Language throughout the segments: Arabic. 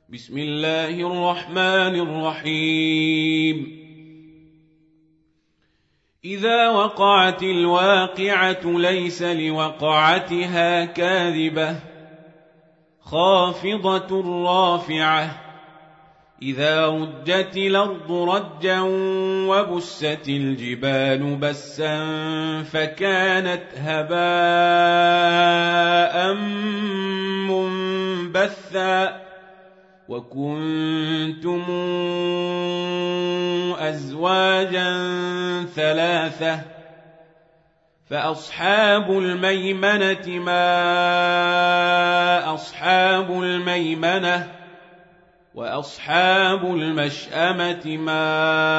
بسم الله الرحمن الرحيم. إذا وقعت الواقعة ليس لوقعتها كاذبة خافضة رافعة إذا رجت الأرض رجا وبست الجبال بسا فكانت هباء منبثا وكنتم أزواجا ثلاثة فأصحاب الميمنة ما أصحاب الميمنة وأصحاب المشأمة ما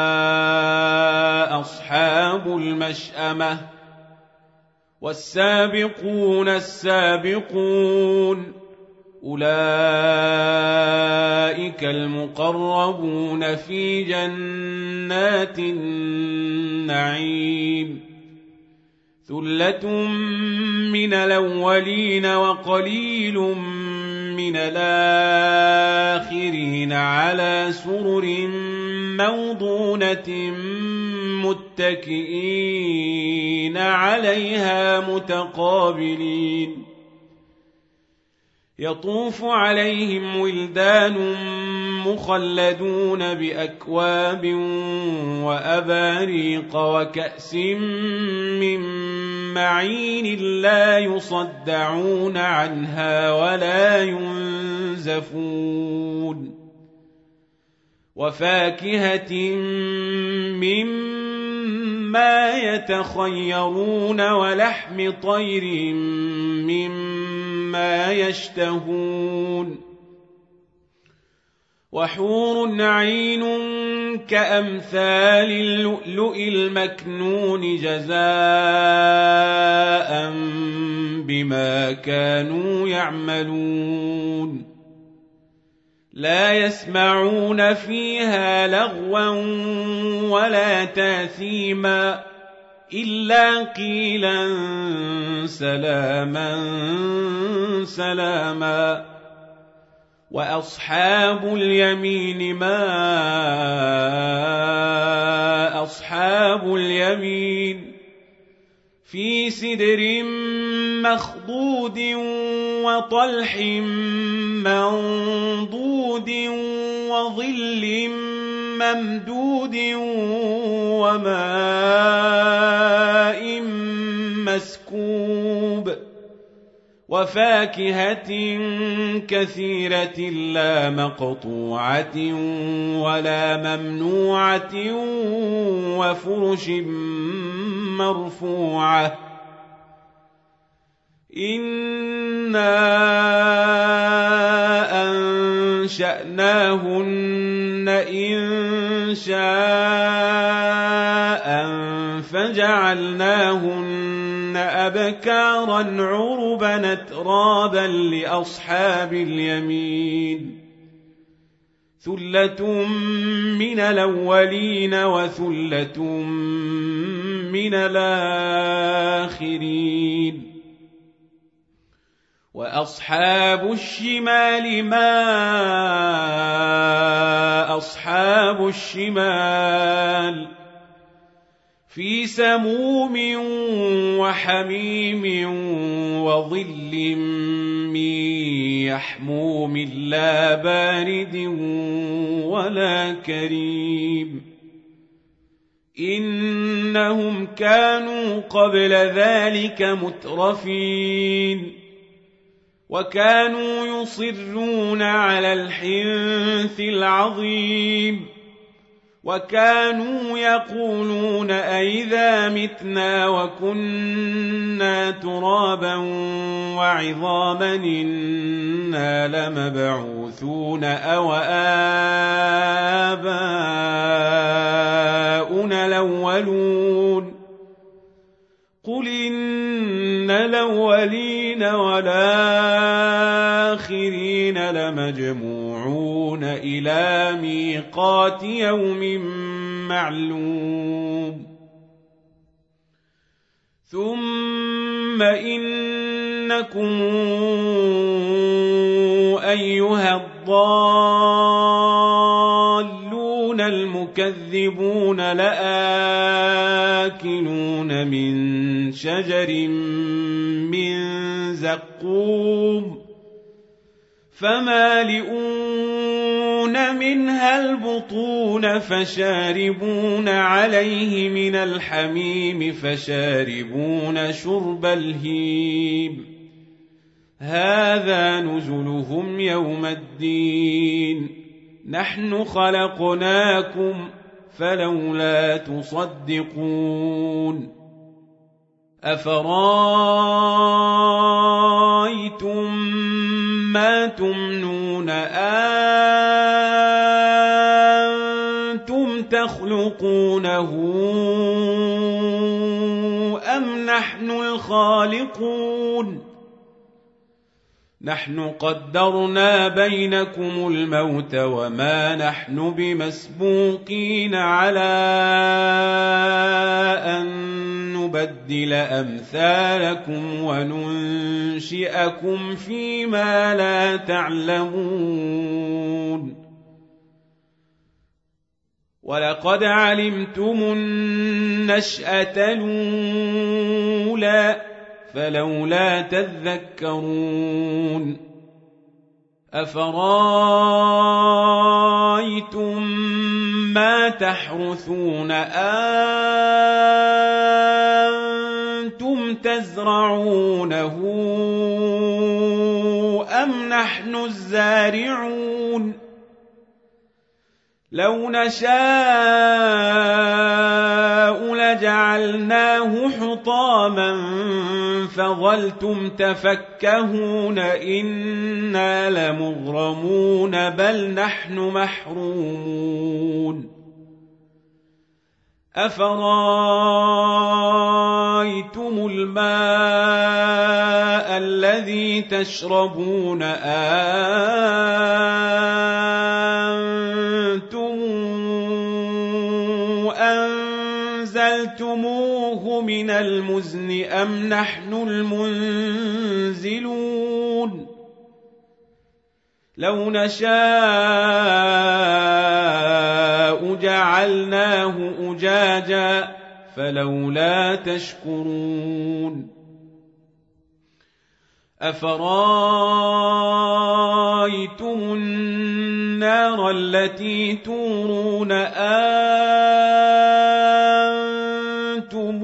أصحاب المشأمة والسابقون السابقون أولئك المقربون في جنات النعيم ثلة من الأولين وقليل من الآخرين على سرر موضونة متكئين عليها متقابلين يطوف عليهم ولدان مخلدون بأكواب وأباريق وكأس من معين لا يصدعون عنها ولا ينزفون وفاكهة مما يتخيرون ولحم طير مما يشتهون وحور عين كأمثال اللؤلؤ المكنون جزاء بما كانوا يعملون لا يسمعون فيها لغوا ولا تاثيما إلا قيلا سلاما سلاما وأصحاب اليمين ما أصحاب اليمين في سدر مخضود وطلح منضود وظل ممدود وماء مسكوب وفاكهة كثيرة لا مقطوعة ولا ممنوعة وفرش مرفوعة إنا أنشأناهن إن شاء فجعلناهن أبكارا عربا أترابا لأصحاب اليمين ثلة من الأولين وثلة من الآخرين وأصحاب الشمال ما أصحاب الشمال في سموم وحميم وظل من يحموم لا بارد ولا كريم إنهم كانوا قبل ذلك مترفين وكانوا يصرون على الحنث العظيم وكانوا يقولون أئذا متنا وكنا ترابا وعظاما إنا لمبعوثون أو آباؤنا الأولون قل إن الأولين والآخرين لمجموعون إلى ميقات يوم معلوم ثم إنكم أيها الضالون المكذبون لآكلون من شجر من زقوم فمالئون منها البطون فشاربون عليه من الحميم فشاربون شرب الهيم هذا نزلهم يوم الدين نحن خلقناكم فلولا تصدقون أفرأيتم ما تمنون أنتم تخلقونه أم نحن الخالقون نحن قدرنا بينكم الموت وما نحن بمسبوقين على أن نبدل أمثالكم وننشئكم فيما لا تعلمون ولقد علمتم النشأة الأولى فلولا تذكرون أفرأيتم ما تحرثون أنتم تزرعونه أم نحن الزارعون لو نشاء لجعلناه حطاما فظلتم تفكهون إنا لمغرمون بل نحن محرومون أفرأيتم الماء الذي تشربون أنتم أنزلتموه من المزن أم نحن المنزلون لو نشاء جعلناه أجاجا فلولا تشكرون أفرأيتم النار التي تورون أنتم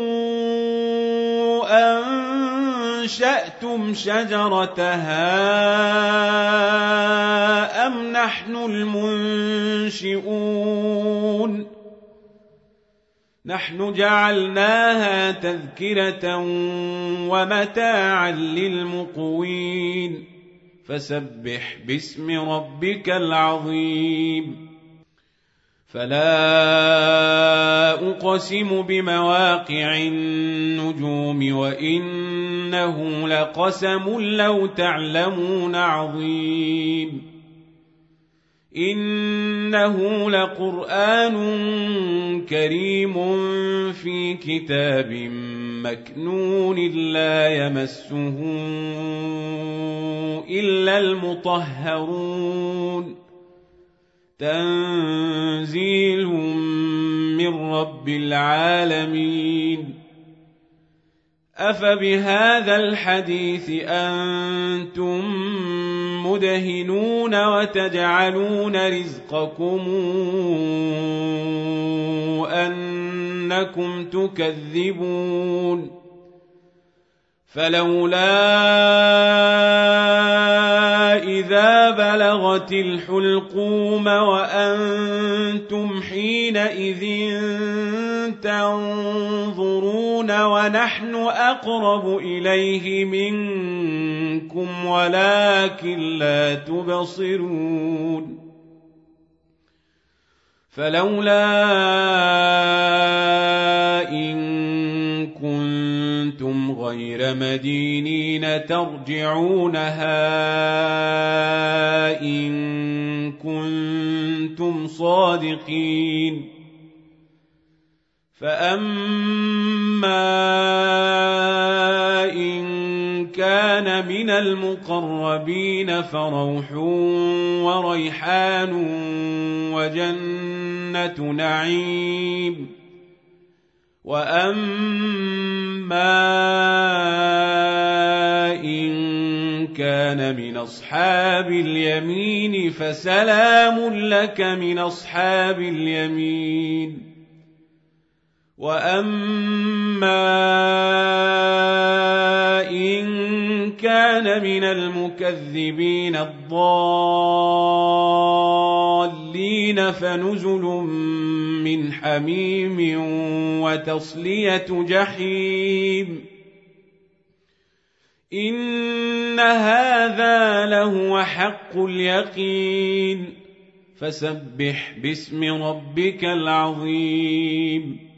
أنشأتم شجرتها أم نحن المنشئون نحن جعلناها تذكرة ومتاعا للمقوين فسبح باسم ربك العظيم فلا أقسم بمواقع النجوم وإنه لقسم لو تعلمون عظيم إنه لقرآن كريم في كتاب مكنون لا يمسه إلا المطهرون تنزيل من رب العالمين أفبهذا الحديث أنتم مدهنون وتجعلون رزقكم أنكم تكذبون فلولا إذا بلغت الحلقوم وأنتم حينئذ تنظرون ونحن أقرب إليه منكم ولكن لا تبصرون فلولا إن كنتم غير مدينين ترجعونها إن كنتم صادقين فأما إن كان من المقربين فروح وريحان وجنة نعيم وأما إن كان من أصحاب اليمين فسلام لك من أصحاب اليمين وأما إن كان من المكذبين الضالين فنزل من حميم وتصلية جحيم إن هذا لهو حق اليقين فسبح باسم ربك العظيم